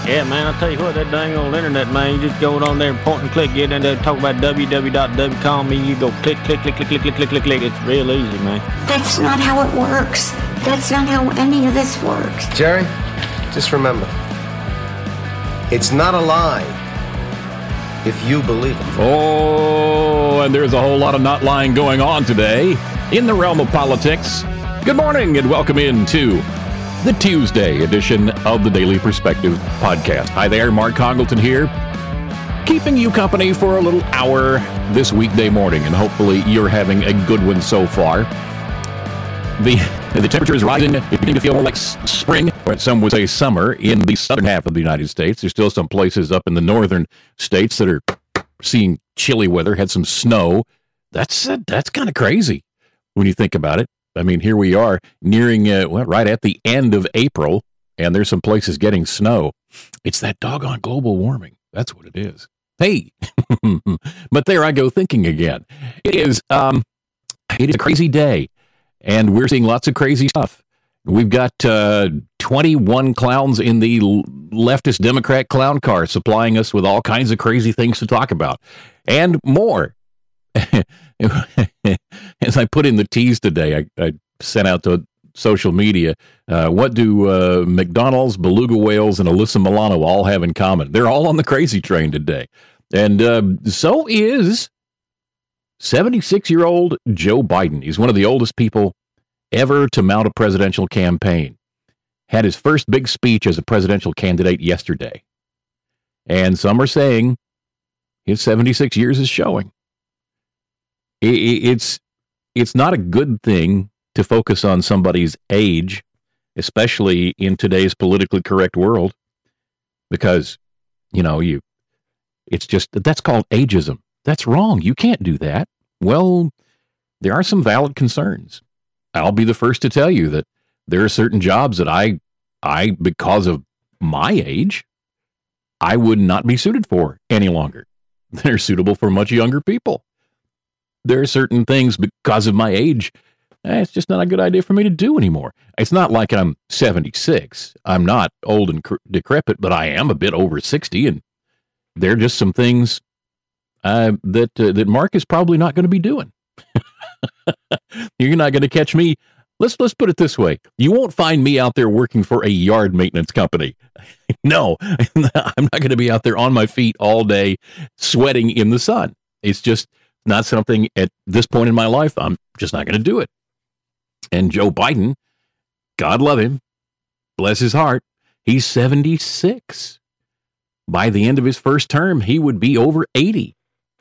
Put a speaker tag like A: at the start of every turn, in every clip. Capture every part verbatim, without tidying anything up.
A: Yeah, man, I'll tell you what, that dang old internet, man, you just go on there and point and click, get in there, talk about w w w dot w com, and you go click, click, click, click, click, click, click, click, click. It's real easy, man.
B: That's not how it works. That's not how any of this works.
C: Jerry, just remember, it's not a lie if you believe it.
D: Oh, and there's a whole lot of not lying going on today in the realm of politics. Good morning and welcome into the Tuesday edition of the Daily Perspective podcast. Hi there, Mark Congleton here, keeping you company for a little hour this weekday morning, and hopefully you're having a good one so far. The the temperature is rising. It's beginning to feel more like spring, or some would say summer, in the southern half of the United States. There's still some places up in the northern states that are seeing chilly weather, had some snow. That's uh, that's kind of crazy when you think about it. I mean, here we are nearing, uh, well, right at the end of April, and there's some places getting snow. It's that doggone global warming. That's what it is. Hey, but there I go thinking again. It is, um, it is a crazy day, and we're seeing lots of crazy stuff. We've got uh, twenty-one clowns in the leftist Democrat clown car supplying us with all kinds of crazy things to talk about, and more. As I put in the tease today, I, I sent out to social media, uh, what do uh, McDonald's, beluga whales, and Alyssa Milano all have in common? They're all on the crazy train today. And uh, so is seventy-six-year-old Joe Biden. He's one of the oldest people ever to mount a presidential campaign. Had his first big speech as a presidential candidate yesterday. And some are saying his seventy-six years is showing. It's it's not a good thing to focus on somebody's age, especially in today's politically correct world, because, you know, you it's just that's called ageism. That's wrong. You can't do that. Well, there are some valid concerns. I'll be the first to tell you that there are certain jobs that I I because of my age, I would not be suited for any longer. They're suitable for much younger people. There are certain things because of my age, eh, it's just not a good idea for me to do anymore. It's not like I'm seventy-six. I'm not old and cr- decrepit, but I am a bit over sixty, and there are just some things uh, that uh, that Mark is probably not going to be doing. You're not going to catch me. Let's let's put it this way: you won't find me out there working for a yard maintenance company. No, I'm not going to be out there on my feet all day, sweating in the sun. It's just not something at this point in my life. I'm just not going to do it. And Joe Biden, God love him, bless his heart, he's seventy-six. By the end of his first term, he would be over eighty.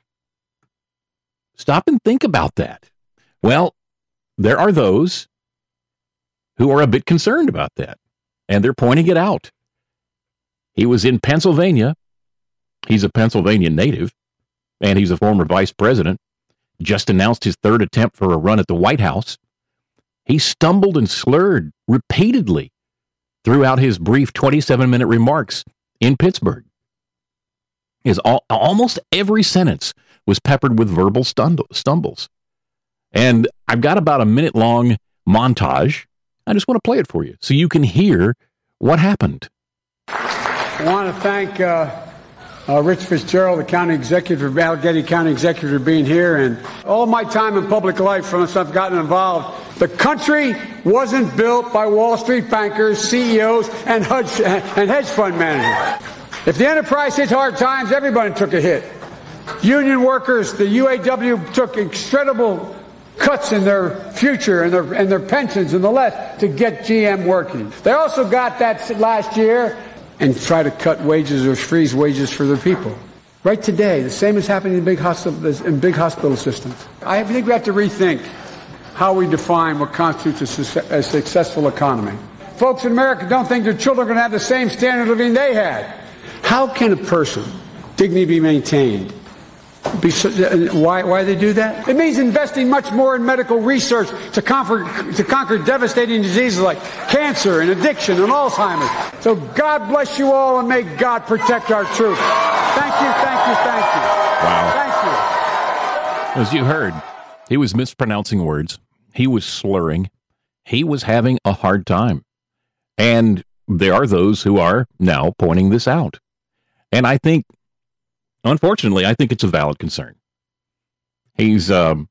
D: Stop and think about that. Well, there are those who are a bit concerned about that, and they're pointing it out. He was in Pennsylvania. He's a Pennsylvania native. And he's a former vice president, just announced his third attempt for a run at the White House. He stumbled and slurred repeatedly throughout his brief twenty-seven minute remarks in Pittsburgh. His all, almost every sentence was peppered with verbal stumble, stumbles. And I've got about a minute long montage. I just want to play it for you so you can hear what happened.
E: I want to thank uh Uh, Rich Fitzgerald, the county executive, Allegheny County executive, for being here, and all my time in public life, from since I've gotten involved, the country wasn't built by Wall Street bankers, C E Os, and hedge, and hedge fund managers. If the enterprise hit hard times, everybody took a hit. Union workers, the U A W, took incredible cuts in their future and their and their pensions and the less to get G M working. They also got that last year and try to cut wages or freeze wages for their people. Right today, the same is happening in big hospital in big hospital systems. I think we have to rethink how we define what constitutes a, su- a successful economy. Folks in America don't think their children are going to have the same standard of living they had. How can a person dignity be maintained? Be so, why why they do that? It means investing much more in medical research to conquer to conquer devastating diseases like cancer and addiction and Alzheimer's. So God bless you all, and may God protect our troops. Thank you, thank you, thank you.
D: Wow.
E: Thank you.
D: As you heard, he was mispronouncing words. He was slurring. He was having a hard time. And there are those who are now pointing this out. And I think, unfortunately, I think it's a valid concern. He's, um,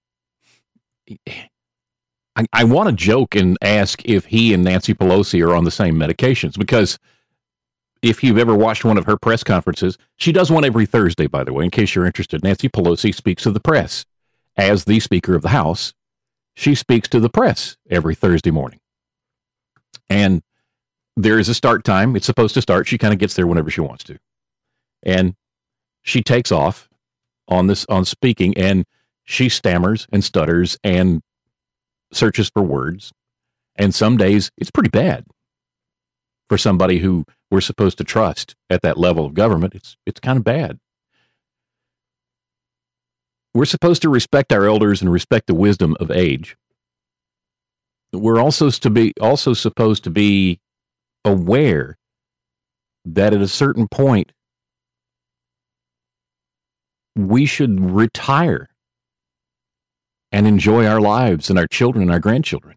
D: I, I want to joke and ask if he and Nancy Pelosi are on the same medications, because if you've ever watched one of her press conferences, she does one every Thursday, by the way, in case you're interested. Nancy Pelosi speaks to the press. As the Speaker of the House, she speaks to the press every Thursday morning. And there is a start time. It's supposed to start. She kind of gets there whenever she wants to. And she takes off on this, on speaking, and she stammers and stutters and searches for words. And some days it's pretty bad for somebody who we're supposed to trust at that level of government. It's, it's kind of bad. We're supposed to respect our elders and respect the wisdom of age. We're also to be also supposed to be aware that at a certain point we should retire and enjoy our lives and our children and our grandchildren.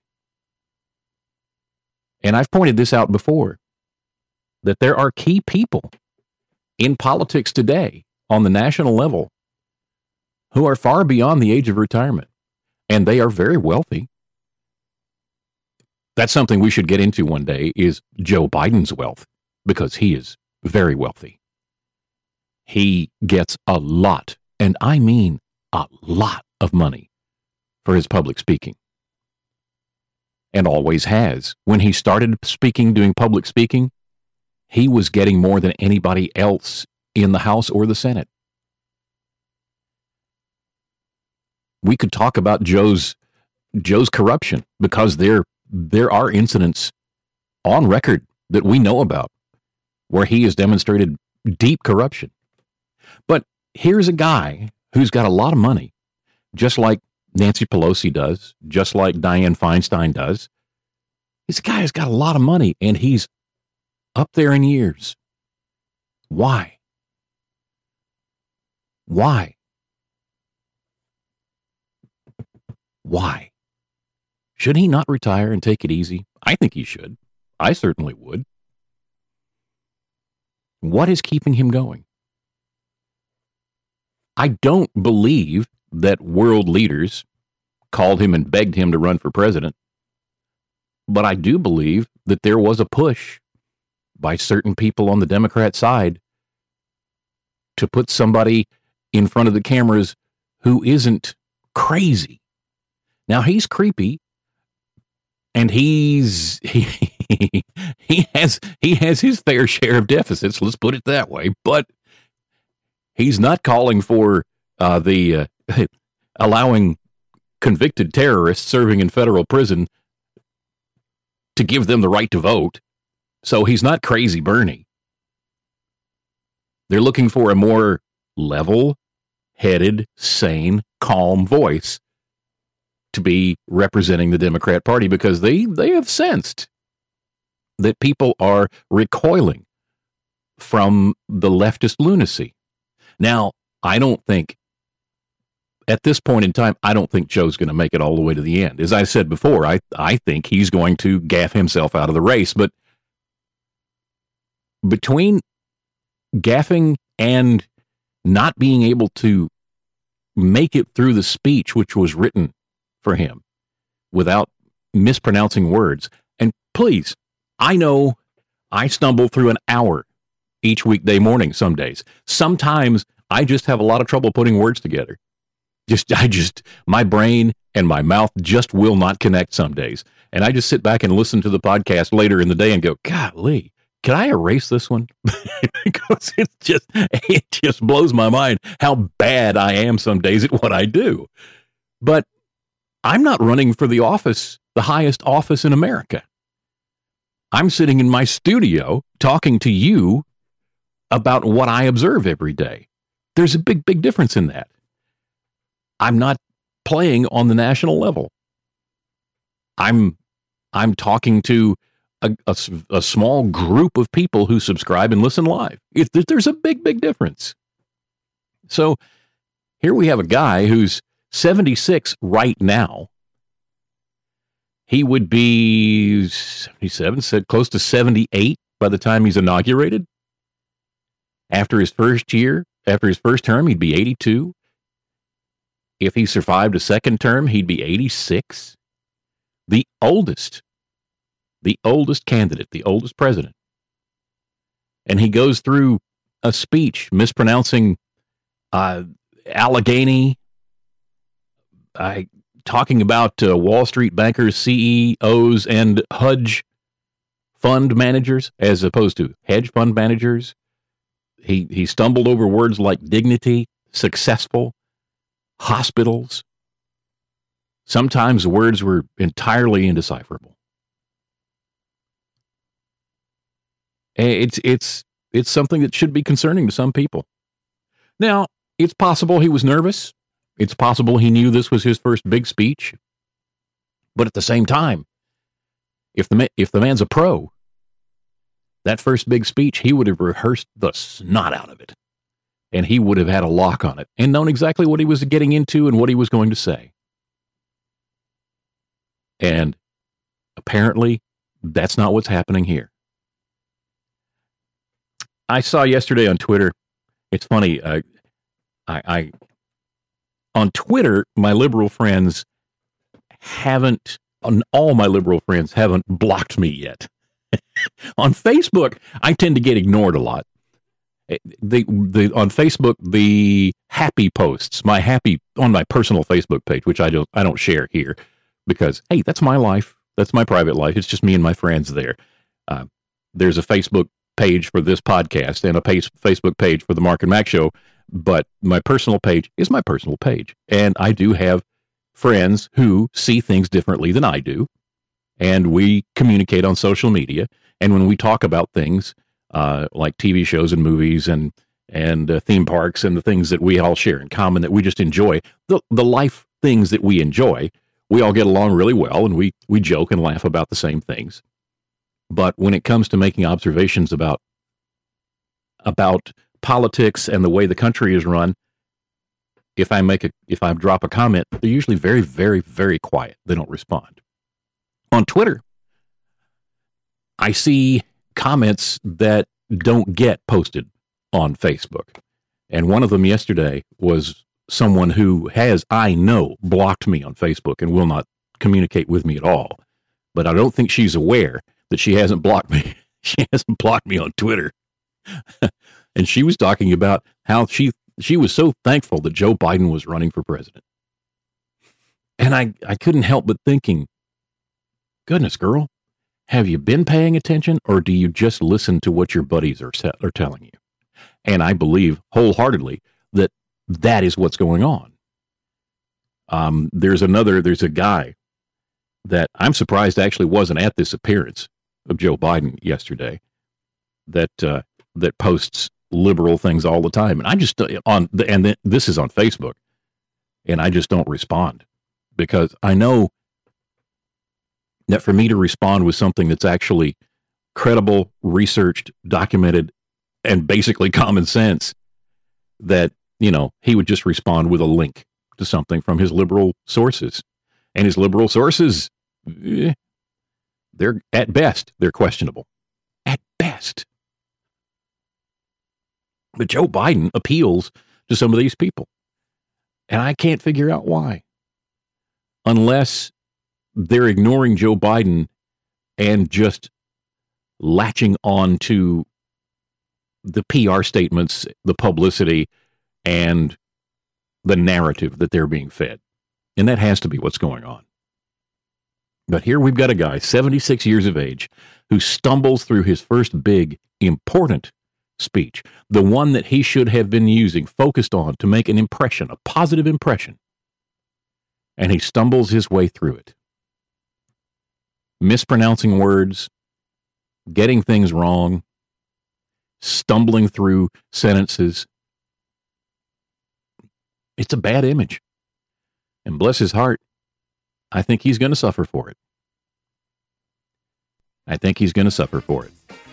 D: And I've pointed this out before, that there are key people in politics today on the national level who are far beyond the age of retirement, and they are very wealthy. That's something we should get into one day, is Joe Biden's wealth, because he is very wealthy. He gets a lot, and I mean a lot of money for his public speaking, and always has. When he started speaking, doing public speaking, he was getting more than anybody else in the House or the Senate. We could talk about Joe's Joe's corruption, because there there are incidents on record that we know about where he has demonstrated deep corruption. But here's a guy who's got a lot of money, just like Nancy Pelosi does, just like Dianne Feinstein does. This guy has got a lot of money, and he's up there in years. Why? Why? Why? Should he not retire and take it easy? I think he should. I certainly would. What is keeping him going? I don't believe that world leaders called him and begged him to run for president, but I do believe that there was a push by certain people on the Democrat side to put somebody in front of the cameras who isn't crazy. Now, he's creepy, and he's he, he has he has his fair share of deficits, let's put it that way, but he's not calling for uh, the uh, allowing convicted terrorists serving in federal prison to give them the right to vote. So he's not crazy Bernie. They're looking for a more level-headed, sane, calm voice to be representing the Democrat Party, because they, they have sensed that people are recoiling from the leftist lunacy. Now, I don't think, at this point in time, I don't think Joe's going to make it all the way to the end. As I said before, I, I think he's going to gaff himself out of the race. But between gaffing and not being able to make it through the speech which was written for him without mispronouncing words, and please, I know I stumble through an hour each weekday morning some days. Sometimes I just have a lot of trouble putting words together. Just, I just, my brain and my mouth just will not connect some days. And I just sit back and listen to the podcast later in the day and go, golly, can I erase this one? Because it's just, it just blows my mind how bad I am some days at what I do. But I'm not running for the office, the highest office in America. I'm sitting in my studio talking to you about what I observe every day. There's a big, big difference in that. I'm not playing on the national level. I'm I'm talking to a, a, a small group of people who subscribe and listen live. It, there's a big, big difference. So here we have a guy who's seventy-six right now. He would be seventy-seven, said close to seventy-eight by the time he's inaugurated. After his first year, after his first term, he'd be eighty-two. If he survived a second term, he'd be eighty-six. The oldest, the oldest candidate, the oldest president. And he goes through a speech mispronouncing uh, Allegheny, uh, talking about uh, Wall Street bankers, C E Os, and hedge fund managers as opposed to hedge fund managers. He he stumbled over words like dignity, successful, hospitals. Sometimes the words were entirely indecipherable. It's it's it's something that should be concerning to some people. Now, it's possible he was nervous. It's possible he knew this was his first big speech. But at the same time, if the if the man's a pro, that first big speech, he would have rehearsed the snot out of it. And he would have had a lock on it and known exactly what he was getting into and what he was going to say. And apparently, that's not what's happening here. I saw yesterday on Twitter, it's funny, uh, I, I, on Twitter, my liberal friends haven't, all my liberal friends haven't blocked me yet. On Facebook, I tend to get ignored a lot. The, the, on Facebook, the happy posts, my happy, on my personal Facebook page, which I don't, I don't share here because, hey, that's my life. That's my private life. It's just me and my friends there. Uh, there's a Facebook page for this podcast and a page, Facebook page for the Mark and Mac Show, but my personal page is my personal page. And I do have friends who see things differently than I do. And we communicate on social media. And when we talk about things uh, like T V shows and movies and and uh, theme parks and the things that we all share in common that we just enjoy, the, the life things that we enjoy, we all get along really well and we, we joke and laugh about the same things. But when it comes to making observations about about politics and the way the country is run, if I make a if I drop a comment, they're usually very, very, very quiet. They don't respond. On Twitter, I see comments that don't get posted on Facebook. And one of them yesterday was someone who has, I know, blocked me on Facebook and will not communicate with me at all. But I don't think she's aware that she hasn't blocked me. She hasn't blocked me on Twitter. And she was talking about how she she was so thankful that Joe Biden was running for president. And I, I couldn't help but thinking, goodness, girl, have you been paying attention or do you just listen to what your buddies are, are telling you? And I believe wholeheartedly that that is what's going on. Um, there's another, there's a guy that I'm surprised actually wasn't at this appearance of Joe Biden yesterday that, uh, that posts liberal things all the time. And I just, on the, and then this is on Facebook and I just don't respond because I know that for me to respond with something that's actually credible, researched, documented, and basically common sense, that, you know, he would just respond with a link to something from his liberal sources. And his liberal sources, eh, they're, at best, they're questionable. At best. But Joe Biden appeals to some of these people. And I can't figure out why. Unless they're ignoring Joe Biden and just latching on to the P R statements, the publicity, and the narrative that they're being fed. And that has to be what's going on. But here we've got a guy, seventy-six years of age, who stumbles through his first big, important speech, the one that he should have been using, focused on to make an impression, a positive impression. And he stumbles his way through it. Mispronouncing words, getting things wrong, stumbling through sentences. It's a bad image. And bless his heart, I think he's going to suffer for it. I think he's going to suffer for it.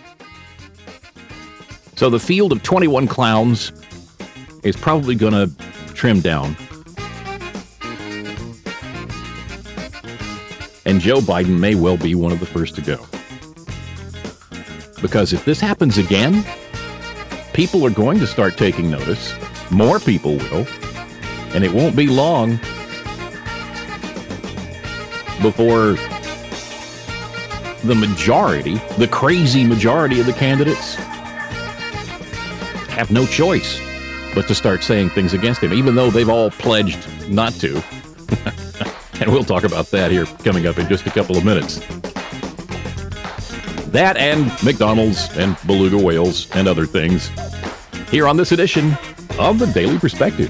D: So the field of twenty-one clowns is probably going to trim down. And Joe Biden may well be one of the first to go. Because if this happens again, people are going to start taking notice. More people will. And it won't be long before the majority, the crazy majority of the candidates have no choice but to start saying things against him, even though they've all pledged not to. And we'll talk about that here coming up in just a couple of minutes. That and McDonald's and beluga whales and other things here on this edition of the Daily Perspective.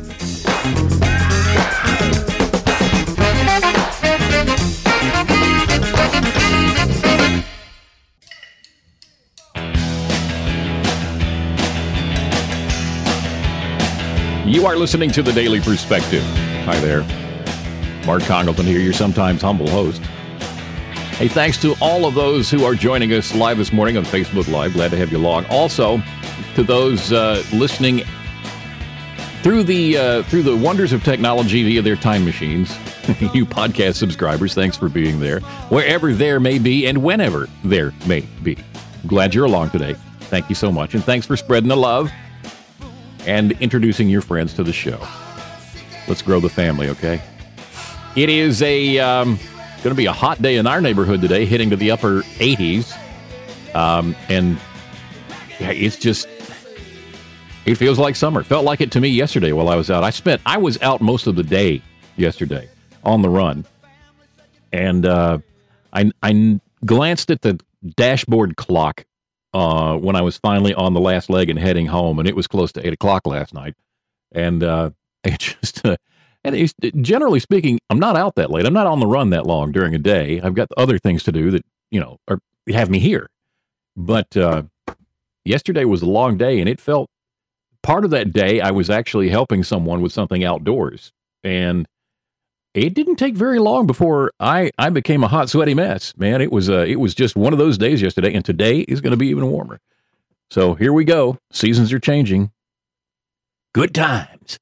D: You are listening to the Daily Perspective. Hi there. Mark Congleton here, your sometimes humble host. Hey, thanks to all of those who are joining us live this morning on Facebook Live. Glad to have you along. Also, to those uh, listening through the uh, through the wonders of technology via their time machines, you podcast subscribers, thanks for being there, wherever there may be and whenever there may be. Glad you're along today. Thank you so much, and thanks for spreading the love and introducing your friends to the show. Let's grow the family, okay? It is a um, going to be a hot day in our neighborhood today, hitting to the upper eighties. Um, and yeah, it's just, it feels like summer. Felt like it to me yesterday while I was out. I spent, I was out most of the day yesterday on the run. And uh, I, I glanced at the dashboard clock uh, when I was finally on the last leg and heading home, and it was close to eight o'clock last night. And uh, it just, uh, and it's, generally speaking, I'm not out that late. I'm not on the run that long during a day. I've got other things to do that, you know, are, have me here. But uh, yesterday was a long day, and it felt, part of that day, I was actually helping someone with something outdoors. And it didn't take very long before I, I became a hot, sweaty mess, man. It was, uh, it was just one of those days yesterday, and today is going to be even warmer. So here we go. Seasons are changing. Good times.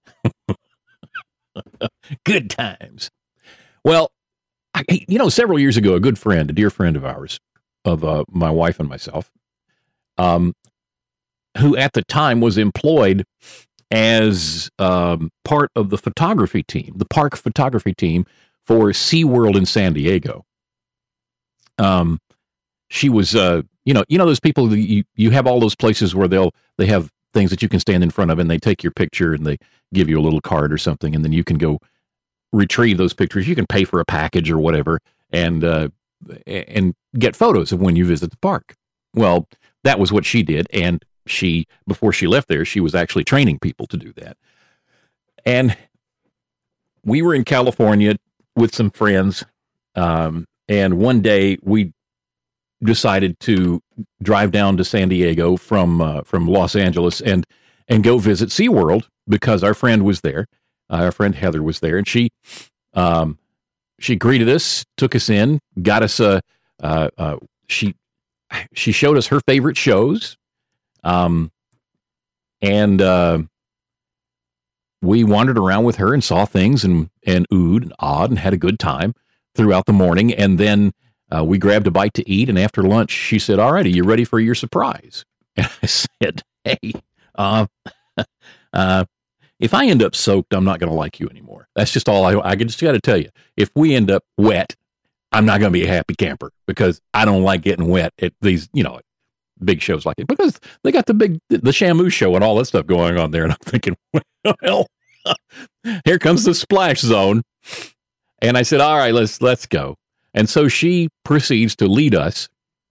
D: Good times. Well, I, you know, several years ago, a good friend, a dear friend of ours, of uh, my wife and myself, um, who at the time was employed as um, part of the photography team, the park photography team for SeaWorld in San Diego. Um, she was, uh, you know, you know those people that you you have all those places where they'll they have things that you can stand in front of, and they take your picture and they give you a little card or something, and then you can go retrieve those pictures. You can pay for a package or whatever, and uh, and get photos of when you visit the park. Well, that was what she did, and she, before she left there, she was actually training people to do that. And we were in California with some friends, um, and one day we decided to drive down to San Diego from uh, from Los Angeles and and go visit SeaWorld because our friend was there. Uh, our friend Heather was there, and she um, she greeted us, took us in, got us a uh, uh, she she showed us her favorite shows, um, and uh, we wandered around with her and saw things and and oohed and awed and had a good time throughout the morning, and then Uh, we grabbed a bite to eat, and after lunch, she said, "All right, are you ready for your surprise?" And I said, "Hey, uh, uh, if I end up soaked, I'm not going to like you anymore. That's just all I, I just got to tell you. If we end up wet, I'm not going to be a happy camper because I don't like getting wet at these, you know, big shows like it because they got the big, the Shamu show and all that stuff going on there." And I'm thinking, well, here comes the splash zone. And I said, "All right, let's, let's go." And so she proceeds to lead us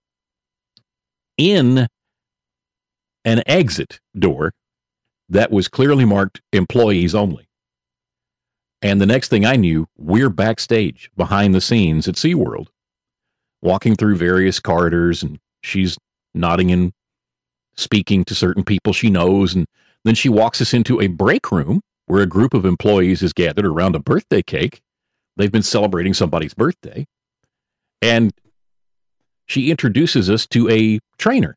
D: in an exit door that was clearly marked employees only. And the next thing I knew, we're backstage behind the scenes at SeaWorld, walking through various corridors, and she's nodding and speaking to certain people she knows. And then she walks us into a break room where a group of employees is gathered around a birthday cake. They've been celebrating somebody's birthday. And she introduces us to a trainer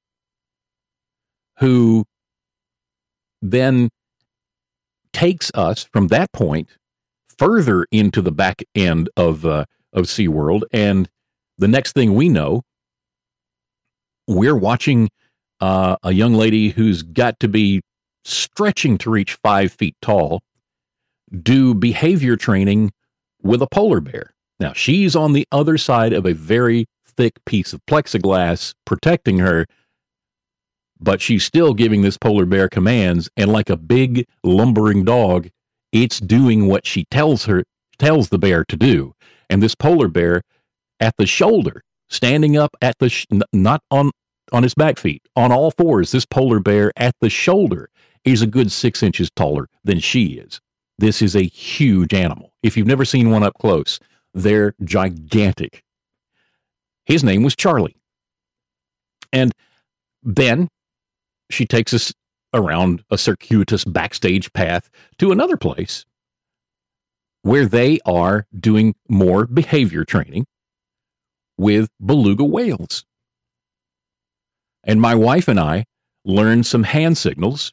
D: who then takes us from that point further into the back end of uh, of SeaWorld. And the next thing we know, we're watching uh, a young lady who's got to be stretching to reach five feet tall do behavior training with a polar bear. Now, she's on the other side of a very thick piece of plexiglass protecting her, but she's still giving this polar bear commands, and like a big lumbering dog, it's doing what she tells her, tells the bear to do. And this polar bear at the shoulder, standing up at the, sh- not on, on his back feet, on all fours, this polar bear at the shoulder is a good six inches taller than she is. This is a huge animal. If you've never seen one up close, they're gigantic. His name was Charlie. And then she takes us around a circuitous backstage path to another place where they are doing more behavior training with beluga whales. And my wife and I learned some hand signals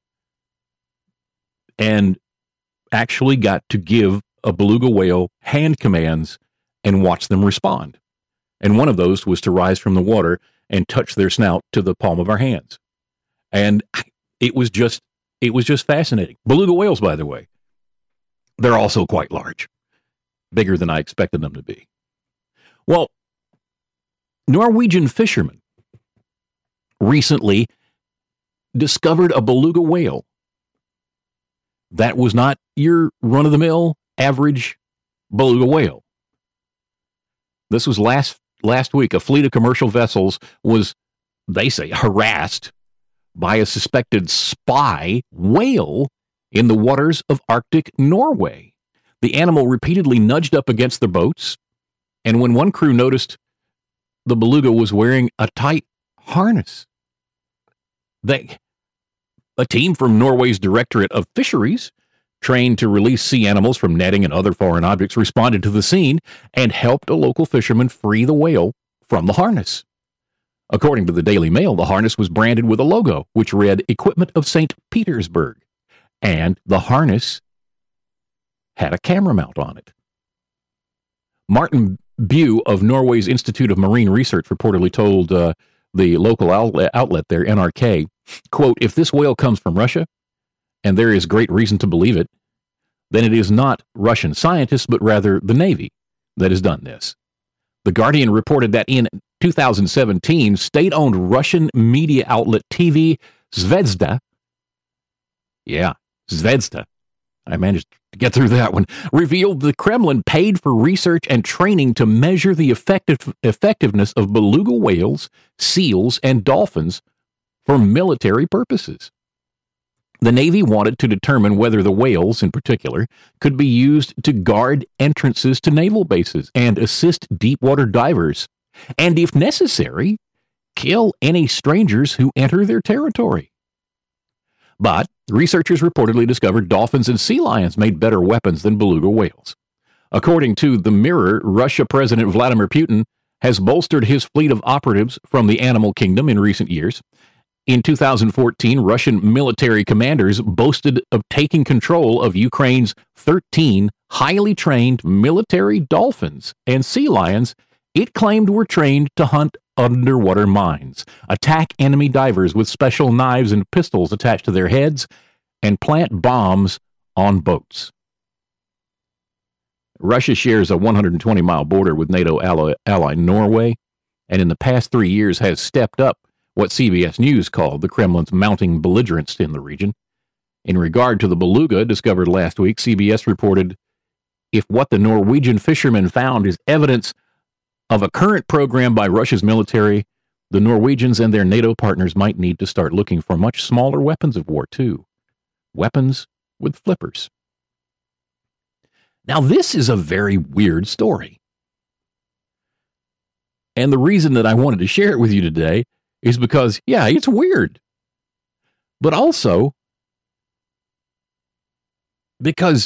D: and actually got to give a beluga whale hand commands and watch them respond. And one of those was to rise from the water and touch their snout to the palm of our hands. And it was just, it was just fascinating. Beluga whales, by the way, they're also quite large, bigger than I expected them to be. Well, Norwegian fishermen recently discovered a beluga whale that was not your run-of-the-mill average beluga whale. This was last last week. A fleet of commercial vessels was, they say, harassed by a suspected spy whale in the waters of Arctic Norway. The animal repeatedly nudged up against the boats, and when one crew noticed the beluga was wearing a tight harness, they, a team from Norway's Directorate of Fisheries, trained to release sea animals from netting and other foreign objects, responded to the scene and helped a local fisherman free the whale from the harness. According to the Daily Mail, the harness was branded with a logo which read Equipment of Saint Petersburg, and the harness had a camera mount on it. Martin Bue of Norway's Institute of Marine Research reportedly told uh, the local outlet, outlet there, N R K, quote, "If this whale comes from Russia, and there is great reason to believe it, then it is not Russian scientists, but rather the Navy that has done this." The Guardian reported that in two thousand seventeen, state-owned Russian media outlet T V Zvezda, yeah, Zvezda, I managed to get through that one, revealed the Kremlin paid for research and training to measure the effective, effectiveness of beluga whales, seals, and dolphins for military purposes. The Navy wanted to determine whether the whales, in particular, could be used to guard entrances to naval bases and assist deep-water divers, and if necessary, kill any strangers who enter their territory. But researchers reportedly discovered dolphins and sea lions made better weapons than beluga whales. According to The Mirror, Russia President Vladimir Putin has bolstered his fleet of operatives from the animal kingdom in recent years. In two thousand fourteen, Russian military commanders boasted of taking control of Ukraine's thirteen highly trained military dolphins and sea lions it claimed were trained to hunt underwater mines, attack enemy divers with special knives and pistols attached to their heads, and plant bombs on boats. Russia shares a one hundred twenty mile border with NATO ally, ally Norway, and in the past three years has stepped up what C B S News called the Kremlin's mounting belligerence in the region. In regard to the beluga discovered last week, C B S reported, if what the Norwegian fishermen found is evidence of a current program by Russia's military, the Norwegians and their NATO partners might need to start looking for much smaller weapons of war, too. Weapons with flippers. Now, this is a very weird story. And the reason that I wanted to share it with you today is because, yeah, it's weird. But also because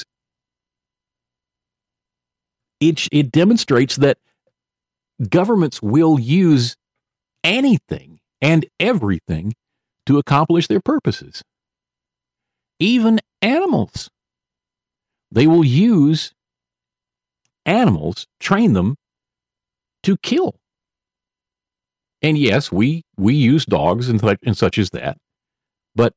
D: it, it demonstrates that governments will use anything and everything to accomplish their purposes. Even animals. They will use animals, train them to kill. And yes, we, we use dogs and, th- and such as that. But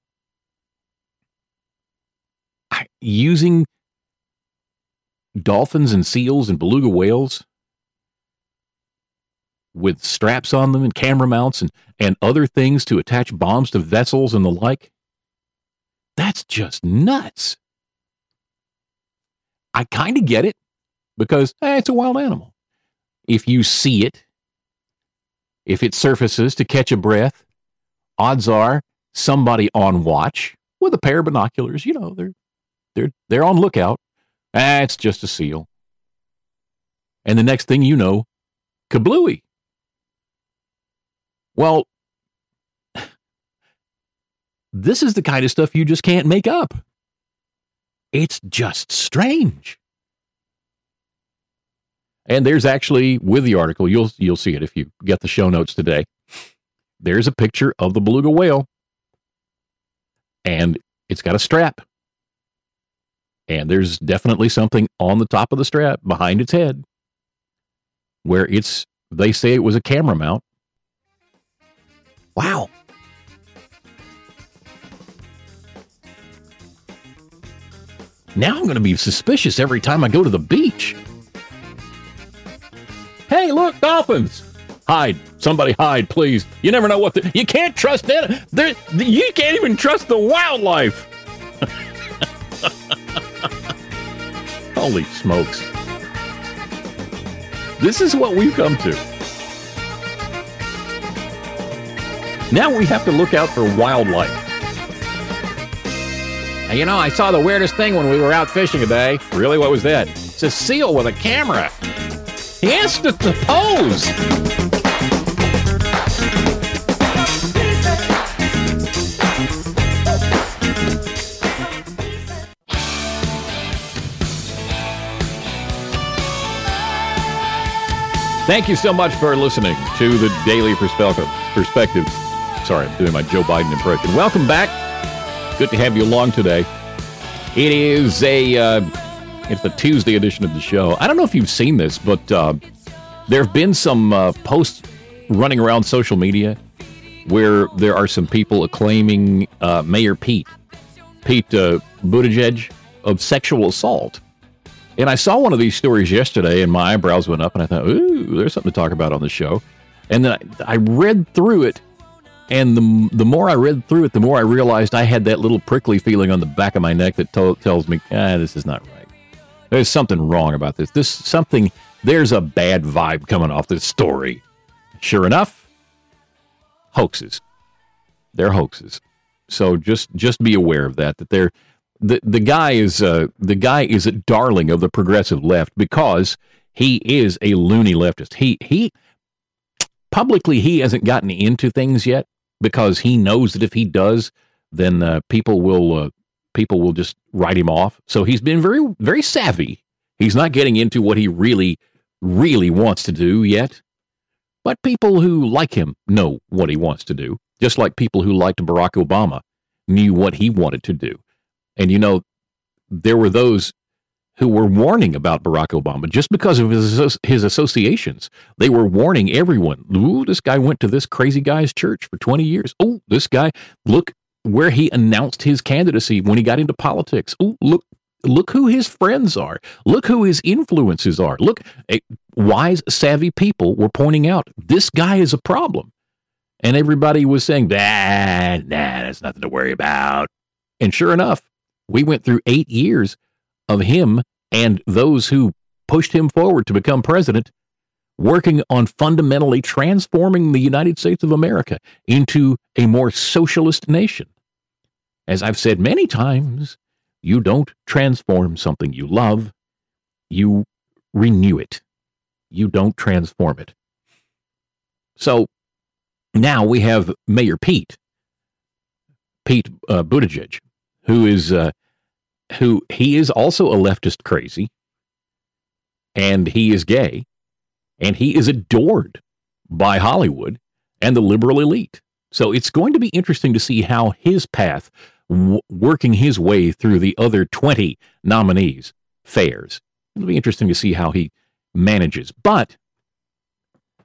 D: using dolphins and seals and beluga whales with straps on them and camera mounts and, and other things to attach bombs to vessels and the like, that's just nuts. I kind of get it because eh, it's a wild animal. If you see it, if it surfaces to catch a breath, odds are somebody on watch with a pair of binoculars, you know, they're they're they're on lookout. Ah, it's just a seal. And the next thing you know, kablooey. Well, this is the kind of stuff you just can't make up. It's just strange. And there's actually, with the article, you'll you'll see it if you get the show notes today. There's a picture of the beluga whale. And it's got a strap. And there's definitely something on the top of the strap behind its head where it's, they say it was a camera mount. Wow. Now I'm going to be suspicious every time I go to the beach. Hey, look, dolphins. Hide. Somebody hide, please. You never know what the... You can't trust it. There, you can't even trust the wildlife. Holy smokes. This is what we've come to. Now we have to look out for wildlife. Hey, you know, I saw the weirdest thing when we were out fishing today. Really? What was that? It's a seal with a camera. He has to, to pose. Thank you so much for listening to the Daily Perspective. Perspective. Sorry, I'm doing my Joe Biden impression. Welcome back. Good to have you along today. It is a uh, it's a Tuesday edition of the show. I don't know if you've seen this, but uh, there have been some uh, posts running around social media where there are some people acclaiming uh, Mayor Pete, Pete uh, Buttigieg, of sexual assault. And I saw one of these stories yesterday, and my eyebrows went up, and I thought, ooh, there's something to talk about on the show. And then I, I read through it, and the the more I read through it, the more I realized I had that little prickly feeling on the back of my neck that to- tells me, ah, this is not right. There's something wrong about this. This something, there's a bad vibe coming off this story. Sure enough, hoaxes. They're hoaxes. So just just be aware of that, that they're The the guy is uh, the guy is a darling of the progressive left because he is a loony leftist. He he publicly he hasn't gotten into things yet because he knows that if he does, then uh, people will uh, people will just write him off. So he's been very very savvy. He's not getting into what he really really wants to do yet. But people who like him know what he wants to do, just like people who liked Barack Obama knew what he wanted to do. And, you know, there were those who were warning about Barack Obama just because of his, his associations. They were warning everyone. Ooh, this guy went to this crazy guy's church for twenty years. Oh, this guy, look where he announced his candidacy when he got into politics. Oh, look, look who his friends are. Look who his influences are. Look, wise, savvy people were pointing out this guy is a problem. And everybody was saying, nah, nah, that's nothing to worry about. And sure enough, we went through eight years of him and those who pushed him forward to become president, working on fundamentally transforming the United States of America into a more socialist nation. As I've said many times, you don't transform something you love, you renew it. You don't transform it. So now we have Mayor Pete, Pete uh, Buttigieg, who is, uh, who he is also a leftist crazy, and he is gay, and he is adored by Hollywood and the liberal elite. So it's going to be interesting to see how his path, w- working his way through the other twenty nominees, fares. It'll be interesting to see how he manages. But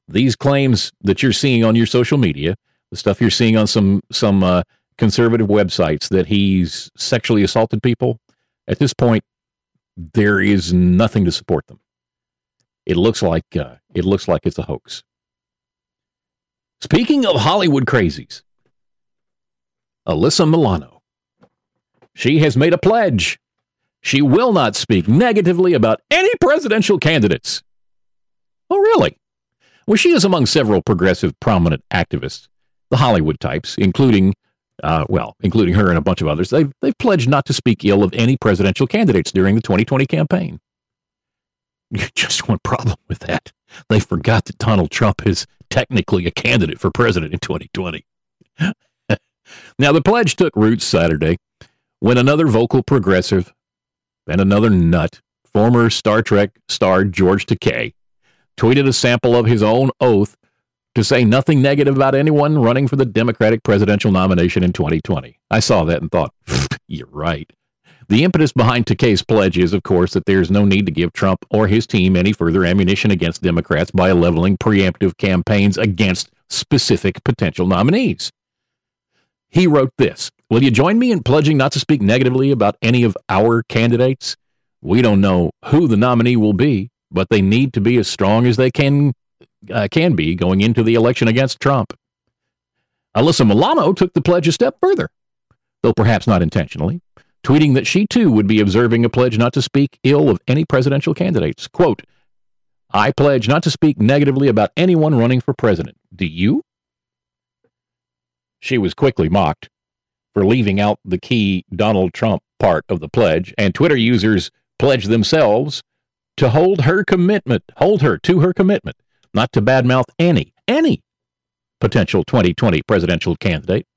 D: these claims that you're seeing on your social media, the stuff you're seeing on some some uh, conservative websites that he's sexually assaulted people, at this point, there is nothing to support them. It looks like uh, it looks like it's a hoax. Speaking of Hollywood crazies, Alyssa Milano, she has made a pledge. She will not speak negatively about any presidential candidates. Oh, really? Well, she is among several progressive prominent activists, the Hollywood types, including, uh, well, including her and a bunch of others. They've, they've pledged not to speak ill of any presidential candidates during the twenty twenty campaign. Just one problem with that. They forgot that Donald Trump is technically a candidate for president in twenty twenty. Now, the pledge took roots Saturday when another vocal progressive and another nut, former Star Trek star George Takei, tweeted a sample of his own oath to say nothing negative about anyone running for the Democratic presidential nomination in twenty twenty. I saw that and thought, you're right. The impetus behind Takei's pledge is, of course, that there's no need to give Trump or his team any further ammunition against Democrats by leveling preemptive campaigns against specific potential nominees. He wrote this: "Will you join me in pledging not to speak negatively about any of our candidates? We don't know who the nominee will be, but they need to be as strong as they can uh, can be going into the election against Trump." Alyssa Milano took the pledge a step further, though perhaps not intentionally, tweeting that she too would be observing a pledge not to speak ill of any presidential candidates. Quote, "I pledge not to speak negatively about anyone running for president. Do you?" She was quickly mocked for leaving out the key Donald Trump part of the pledge, and Twitter users pledged themselves to hold her commitment, hold her to her commitment, not to badmouth any, any potential twenty twenty presidential candidate.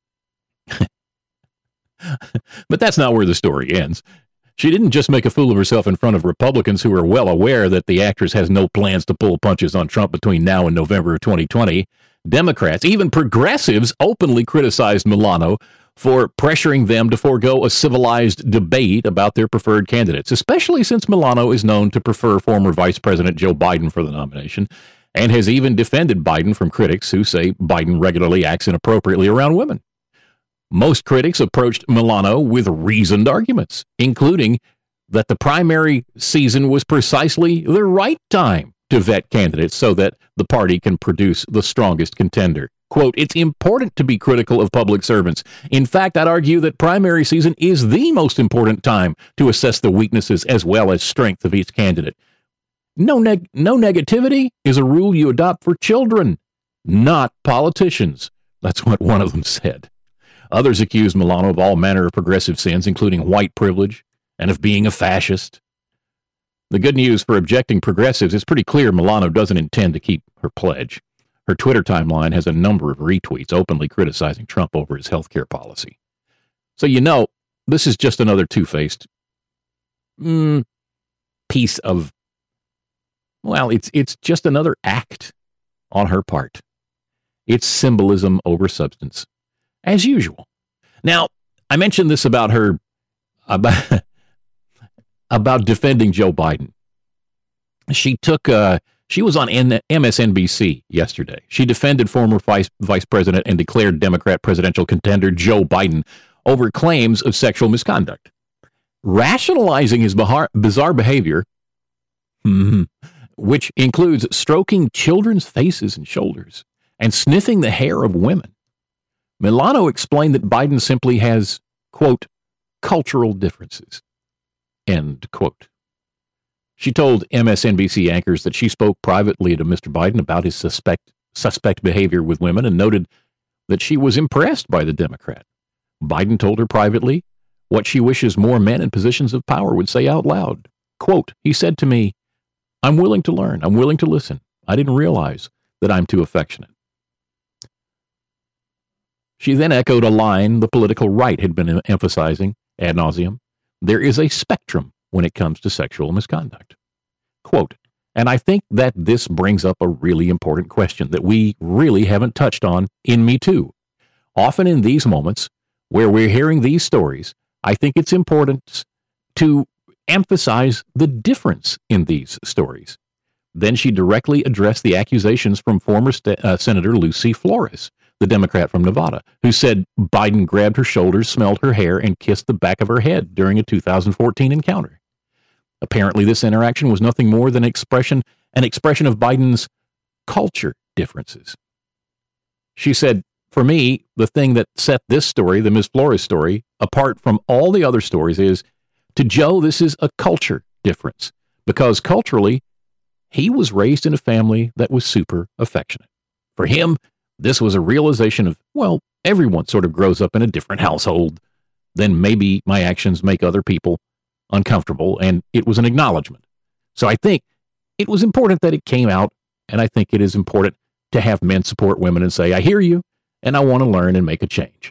D: But that's not where the story ends. She didn't just make a fool of herself in front of Republicans who are well aware that the actress has no plans to pull punches on Trump between now and November of twenty twenty. Democrats, even progressives, openly criticized Milano for pressuring them to forego a civilized debate about their preferred candidates, especially since Milano is known to prefer former Vice President Joe Biden for the nomination, and has even defended Biden from critics who say Biden regularly acts inappropriately around women. Most critics approached Milano with reasoned arguments, including that the primary season was precisely the right time to vet candidates so that the party can produce the strongest contender. Quote, "It's important to be critical of public servants. In fact, I'd argue that primary season is the most important time to assess the weaknesses as well as strength of each candidate. No, neg- no negativity is a rule you adopt for children, not politicians." That's what one of them said. Others accused Milano of all manner of progressive sins, including white privilege and of being a fascist. The good news for objecting progressives is pretty clear Milano doesn't intend to keep her pledge. Her Twitter timeline has a number of retweets openly criticizing Trump over his health care policy. So you know, this is just another two-faced mm, piece of, well, it's it's just another act on her part. It's symbolism over substance, as usual. Now, I mentioned this about her, about, about defending Joe Biden. She took, uh, she was on M S N B C yesterday. She defended former vice, vice president and declared Democrat presidential contender Joe Biden over claims of sexual misconduct, rationalizing his bizarre, bizarre behavior, mm-hmm, which includes stroking children's faces and shoulders and sniffing the hair of women. Milano explained that Biden simply has, quote, cultural differences, end quote. She told M S N B C anchors that she spoke privately to Mister Biden about his suspect suspect behavior with women and noted that she was impressed by the Democrat. Biden told her privately what she wishes more men in positions of power would say out loud. Quote, "He said to me, I'm willing to learn. I'm willing to listen. I didn't realize that I'm too affectionate." She then echoed a line the political right had been emphasizing ad nauseum. There is a spectrum when it comes to sexual misconduct. Quote, "And I think that this brings up a really important question that we really haven't touched on in Me Too. Often in these moments where we're hearing these stories, I think it's important to emphasize the difference in these stories. Then she directly addressed the accusations from former st- uh, Senator Lucy Flores, the Democrat from Nevada, who said Biden grabbed her shoulders, smelled her hair, and kissed the back of her head during a two thousand fourteen encounter. Apparently, this interaction was nothing more than expression, an expression of Biden's culture differences. She said, for me, the thing that set this story, the Miz Flores story, apart from all the other stories is, to Joe, this is a culture difference, because culturally, he was raised in a family that was super affectionate. For him, this was a realization of, well, everyone sort of grows up in a different household. Then maybe my actions make other people uncomfortable, and it was an acknowledgement. So I think it was important that it came out, and I think it is important to have men support women and say, I hear you, and I want to learn and make a change.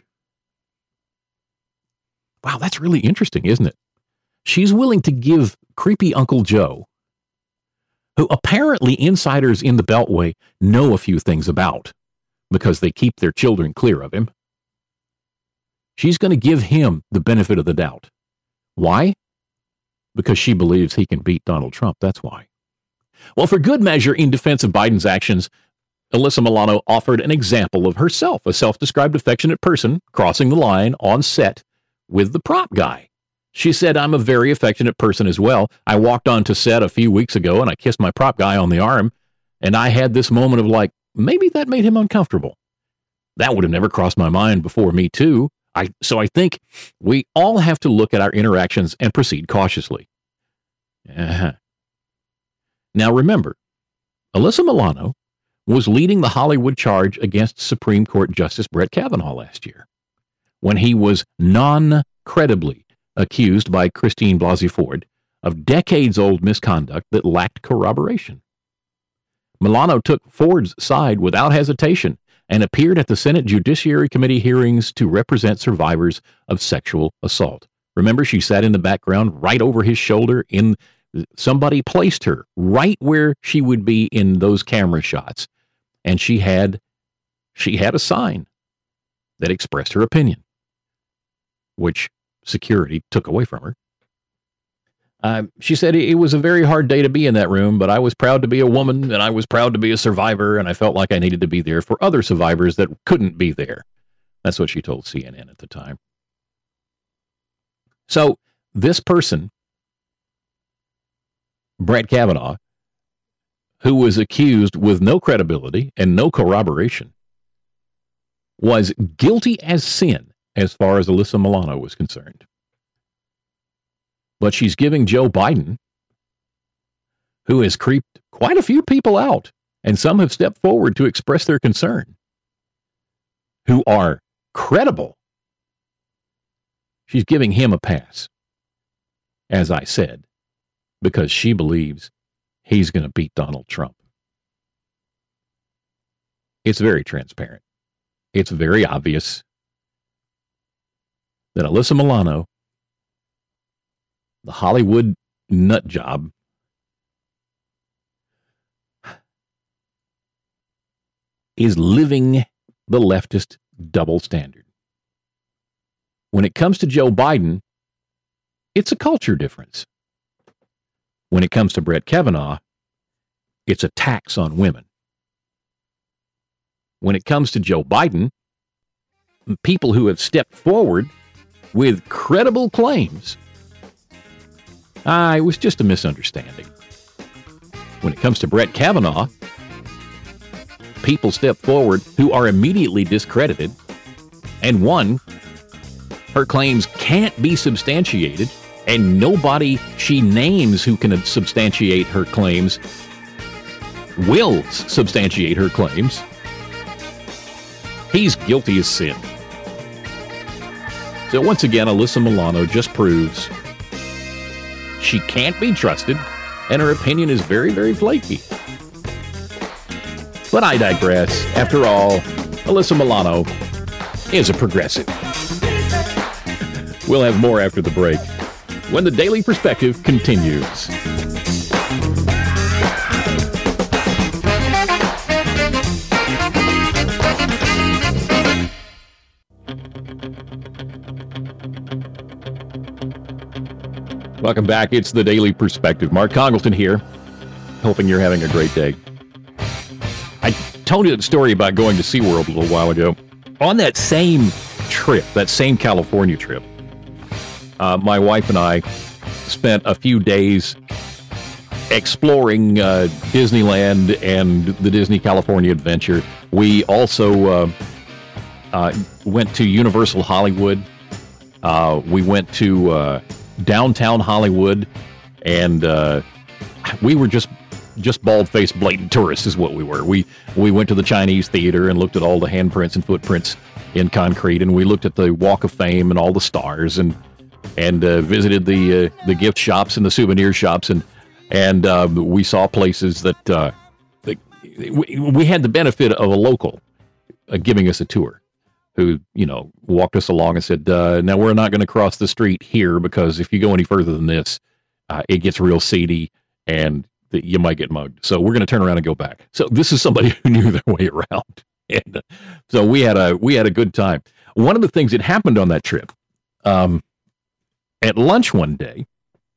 D: Wow, that's really interesting, isn't it? She's willing to give creepy Uncle Joe, who apparently insiders in the Beltway know a few things about because they keep their children clear of him. She's going to give him the benefit of the doubt. Why? Because she believes he can beat Donald Trump. That's why. Well, for good measure, in defense of Biden's actions, Alyssa Milano offered an example of herself, a self-described affectionate person crossing the line on set with the prop guy. She said, I'm a very affectionate person as well. I walked onto set a few weeks ago and I kissed my prop guy on the arm, and I had this moment of like, maybe that made him uncomfortable. That would have never crossed my mind before, me too. I, so I think we all have to look at our interactions and proceed cautiously. Uh-huh. Now remember, Alyssa Milano was leading the Hollywood charge against Supreme Court Justice Brett Kavanaugh last year, when he was non-credibly accused by Christine Blasey Ford of decades-old misconduct that lacked corroboration. Milano took Ford's side without hesitation and appeared at the Senate Judiciary Committee hearings to represent survivors of sexual assault. Remember, she sat in the background right over his shoulder. In somebody placed her right where she would be in those camera shots, and she had she had a sign that expressed her opinion, which security took away from her. Uh, she said, it was a very hard day to be in that room, but I was proud to be a woman, and I was proud to be a survivor, and I felt like I needed to be there for other survivors that couldn't be there. That's what she told C N N at the time. So this person, Brett Kavanaugh, who was accused with no credibility and no corroboration, was guilty as sin as far as Alyssa Milano was concerned. But she's giving Joe Biden, who has creeped quite a few people out, and some have stepped forward to express their concern, who are credible. She's giving him a pass, as I said, because she believes he's going to beat Donald Trump. It's very transparent. It's very obvious that Alyssa Milano, the Hollywood nut job, is living the leftist double standard. When it comes to Joe Biden, it's a culture difference. When it comes to Brett Kavanaugh, it's a tax on women. When it comes to Joe Biden, people who have stepped forward with credible claims, ah, it was just a misunderstanding. When it comes to Brett Kavanaugh, people step forward who are immediately discredited, and one, her claims can't be substantiated, and nobody she names who can substantiate her claims will substantiate her claims. He's guilty as sin. So once again, Alyssa Milano just proves she can't be trusted, and her opinion is very, very flaky. But I digress. After all, Alyssa Milano is a progressive. We'll have more after the break, when the Daily Perspective continues. Welcome back. It's the Daily Perspective. Mark Congleton here. hoping you're having a great day. I told you the story about going to SeaWorld a little while ago. On that same trip, that same California trip, uh, my wife and I spent a few days exploring uh, Disneyland and the Disney California Adventure. We also uh, uh, went to Universal Hollywood. Uh, we went to uh, downtown Hollywood, and uh, we were just just bald-faced, blatant tourists is what we were. We we went to the Chinese Theater and looked at all the handprints and footprints in concrete, and we looked at the Walk of Fame and all the stars, and and uh, visited the uh, the gift shops and the souvenir shops, and and uh, we saw places that, uh, that we, we had the benefit of a local uh, giving us a tour, who, you know, walked us along and said, uh, now we're not going to cross the street here, because if you go any further than this, uh, it gets real seedy and the, you might get mugged. So we're going to turn around and go back. So this is somebody who knew their way around. And uh, so we had a, we had a good time. One of the things that happened on that trip, um, at lunch one day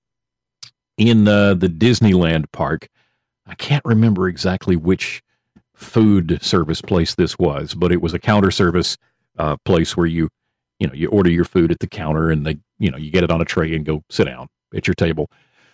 D: in uh, the Disneyland park, I can't remember exactly which food service place this was, but it was a counter service uh, place where you, you know, you order your food at the counter, and they, you know, you get it on a tray and go sit down at your table.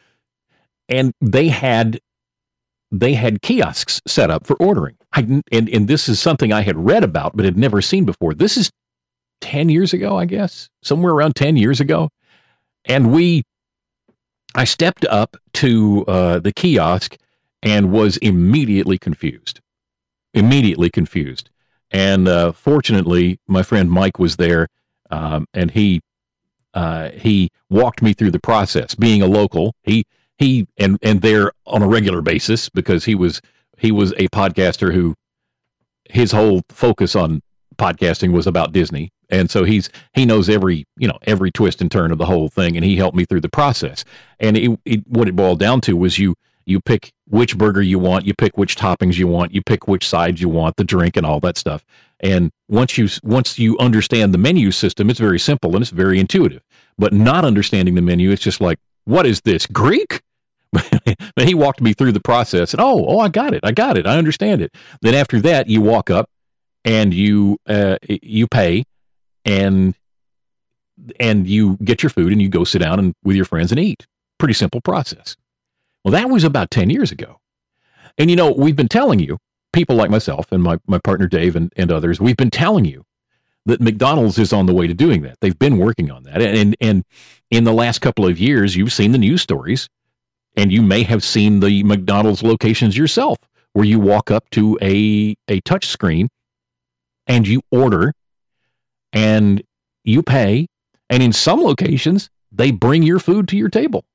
D: And they had, they had kiosks set up for ordering. I, and, and this is something I had read about, but had never seen before. This is ten years ago, I guess, somewhere around ten years ago. And we, I stepped up to uh, the kiosk and was immediately confused, immediately confused. And uh, fortunately, my friend Mike was there, um, and he uh, he walked me through the process. Being a local, he he and and there on a regular basis, because he was he was a podcaster who his whole focus on podcasting was about Disney, and so he's he knows every you know every twist and turn of the whole thing, and he helped me through the process. And it, it, what it boiled down to was you. You pick which burger you want, you pick which toppings you want, you pick which sides you want, the drink and all that stuff. And once you once you understand the menu system, it's very simple and it's very intuitive. But not understanding the menu, it's just like, what is this, Greek? But he walked me through the process, and oh, oh, I got it, I got it, I understand it. Then after that, you walk up and you uh, you pay, and and you get your food, and you go sit down and with your friends and eat. Pretty simple process. Well, that was about ten years ago. And, you know, we've been telling you, people like myself and my, my partner Dave and, and others, we've been telling you that McDonald's is on the way to doing that. They've been working on that. And, and in the last couple of years, you've seen the news stories, and you may have seen the McDonald's locations yourself, where you walk up to a, a touch screen and you order and you pay. And in some locations, they bring your food to your table.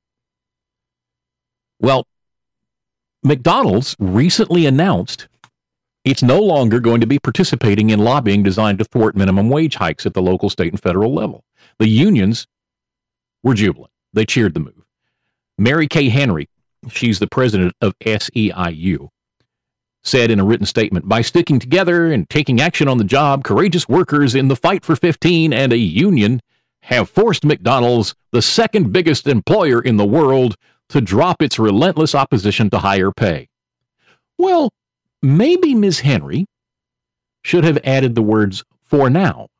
D: Well, McDonald's recently announced it's no longer going to be participating in lobbying designed to thwart minimum wage hikes at the local, state, and federal level. The unions were jubilant. They cheered the move. Mary Kay Henry, she's the president of S E I U, said in a written statement, by sticking together and taking action on the job, courageous workers in the fight for fifteen and a union have forced McDonald's, the second biggest employer in the world, to drop its relentless opposition to higher pay. Well, maybe Miz Henry should have added the words "for now"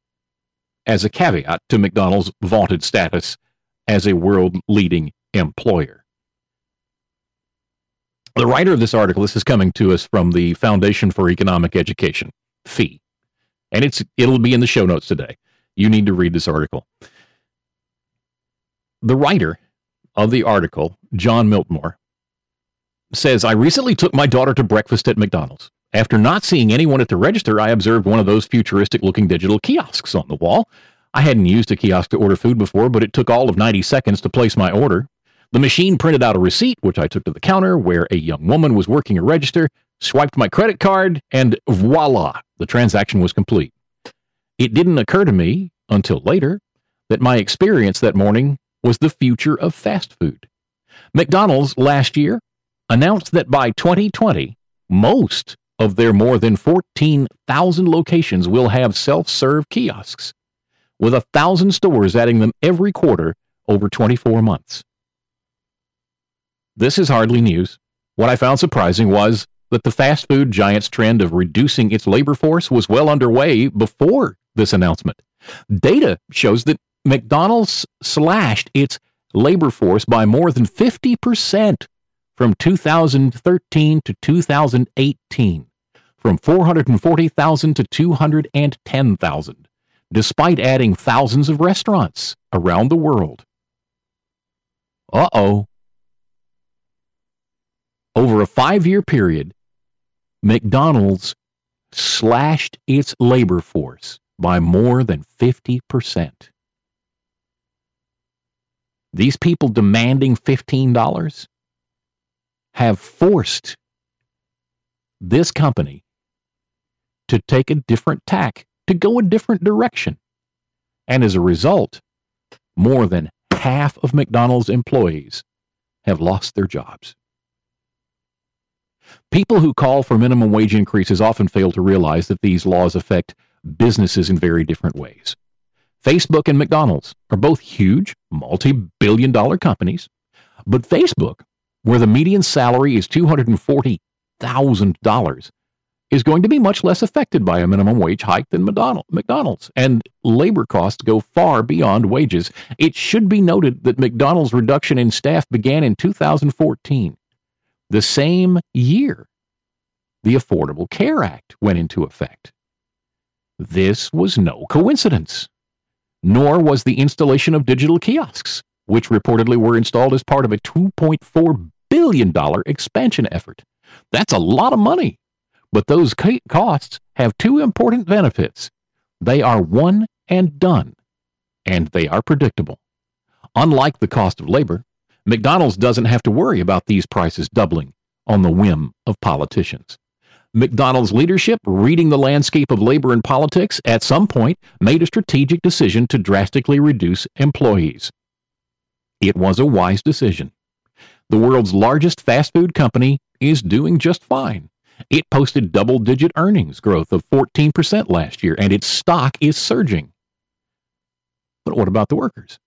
D: as a caveat to McDonald's vaunted status as a world-leading employer. The writer of this article, this is coming to us from the Foundation for Economic Education, F E E, and it's it'll be in the show notes today. You need to read this article. The writer of the article, John Miltmore, says, I recently took my daughter to breakfast at McDonald's. After not seeing anyone at the register, I observed one of those futuristic-looking digital kiosks on the wall. I hadn't used a kiosk to order food before, but it took all of ninety seconds to place my order. The machine printed out a receipt, which I took to the counter, where a young woman was working a register, swiped my credit card, and voila, the transaction was complete. It didn't occur to me until later that my experience that morning was the future of fast food. McDonald's last year announced that by twenty twenty, most of their more than fourteen thousand locations will have self-serve kiosks, with one thousand stores adding them every quarter over twenty-four months. This is hardly news. What I found surprising was that the fast food giant's trend of reducing its labor force was well underway before this announcement. Data shows that McDonald's slashed its labor force by more than fifty percent from two thousand thirteen to two thousand eighteen, from four hundred forty thousand to two hundred ten thousand, despite adding thousands of restaurants around the world. Uh-oh. Over a five-year period, McDonald's slashed its labor force by more than fifty percent. These people demanding fifteen dollars have forced this company to take a different tack, to go a different direction. And as a result, more than half of McDonald's employees have lost their jobs. People who call for minimum wage increases often fail to realize that these laws affect businesses in very different ways. Facebook and McDonald's are both huge, multi-billion dollar companies, but Facebook, where the median salary is two hundred forty thousand dollars, is going to be much less affected by a minimum wage hike than McDonald's, and labor costs go far beyond wages. It should be noted that McDonald's reduction in staff began in two thousand fourteen, the same year the Affordable Care Act went into effect. This was no coincidence, nor was the installation of digital kiosks, which reportedly were installed as part of a two point four billion dollars expansion effort. That's a lot of money. But those costs have two important benefits. They are one and done, and they are predictable. Unlike the cost of labor, McDonald's doesn't have to worry about these prices doubling on the whim of politicians. McDonald's leadership, reading the landscape of labor and politics, at some point made a strategic decision to drastically reduce employees. It was a wise decision. The world's largest fast food company is doing just fine. It posted double-digit earnings growth of fourteen percent last year, and its stock is surging. But what about the workers?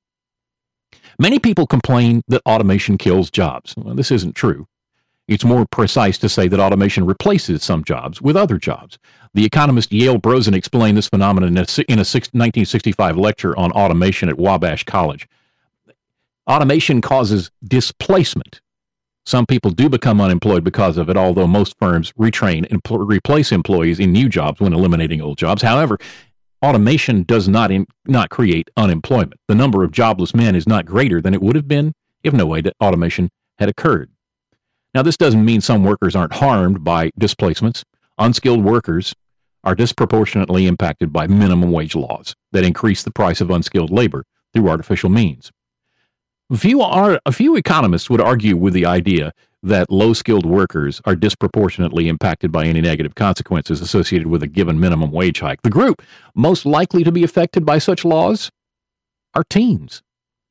D: Many people complain that automation kills jobs. Well, this isn't true. It's more precise to say that automation replaces some jobs with other jobs. The economist Yale Brosen explained this phenomenon in a, in a nineteen sixty-five lecture on automation at Wabash College. Automation causes displacement. Some people do become unemployed because of it, although most firms retrain and pl- replace employees in new jobs when eliminating old jobs. However, automation does not in, not create unemployment. The number of jobless men is not greater than it would have been if no way that automation had occurred. Now, this doesn't mean some workers aren't harmed by displacements. Unskilled workers are disproportionately impacted by minimum wage laws that increase the price of unskilled labor through artificial means. A few, are, a few economists would argue with the idea that low-skilled workers are disproportionately impacted by any negative consequences associated with a given minimum wage hike. The group most likely to be affected by such laws are teens.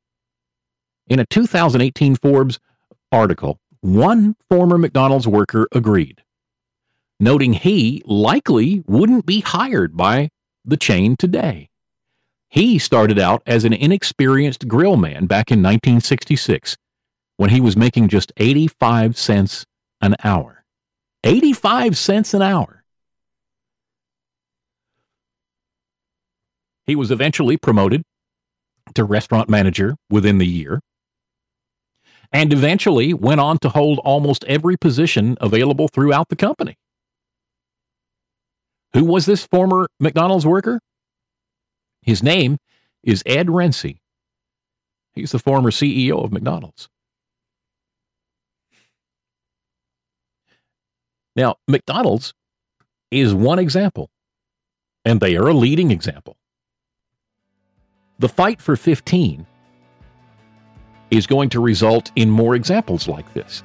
D: In a two thousand eighteen Forbes article, one former McDonald's worker agreed, noting he likely wouldn't be hired by the chain today. He started out as an inexperienced grill man back in nineteen sixty-six, when he was making just eighty-five cents an hour. eighty-five cents an hour. He was eventually promoted to restaurant manager within the year, and eventually went on to hold almost every position available throughout the company. Who was this former McDonald's worker? His name is Ed Rensi. He's the former C E O of McDonald's. Now, McDonald's is one example, and they are a leading example. The fight for fifteen is going to result in more examples like this,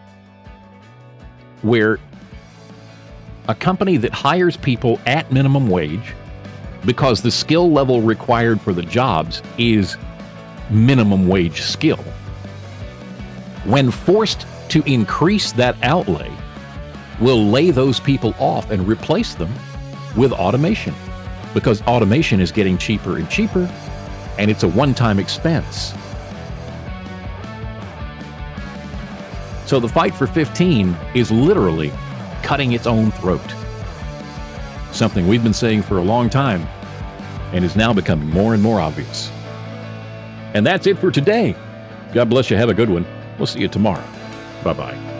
D: where a company that hires people at minimum wage because the skill level required for the jobs is minimum wage skill, when forced to increase that outlay, will lay those people off and replace them with automation, because automation is getting cheaper and cheaper, and it's a one-time expense. So the fight for fifteen is literally cutting its own throat. Something we've been saying for a long time and is now becoming more and more obvious. And that's it for today. God bless you. Have a good one. We'll see you tomorrow. Bye-bye.